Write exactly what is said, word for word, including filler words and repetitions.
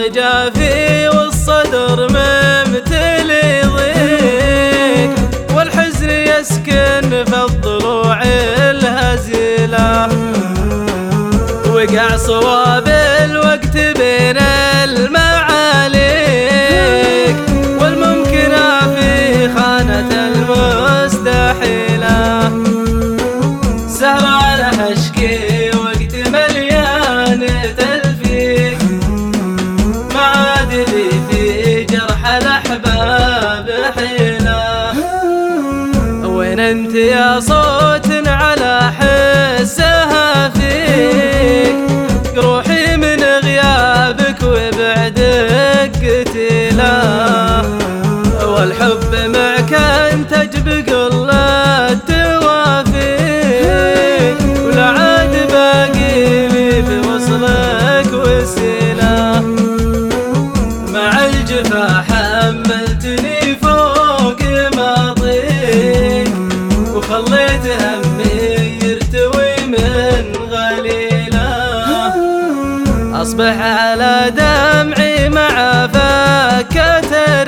جافي والصدر ممتلي ضيق، والحزن يسكن في الضلوع الهزيلة، وقع صواب الوقت بين المعاليك، والممكنة في خانة المستحيلة. سهران أشكي وقت مليان تلفيق، معادلي في جرح الأحباب حيلة. وين انت يا صوت على حسها فيك، روحي من غيابك وبعدك قتيلة، والحب معك انتج بقل التوافيق، ولا عاد باقي لي في وصلك وسيلة. مع الجفا حملتني فوق ما طيق، وخليت همي يرتوي من غليلة، أصبح على دمعي مع فكة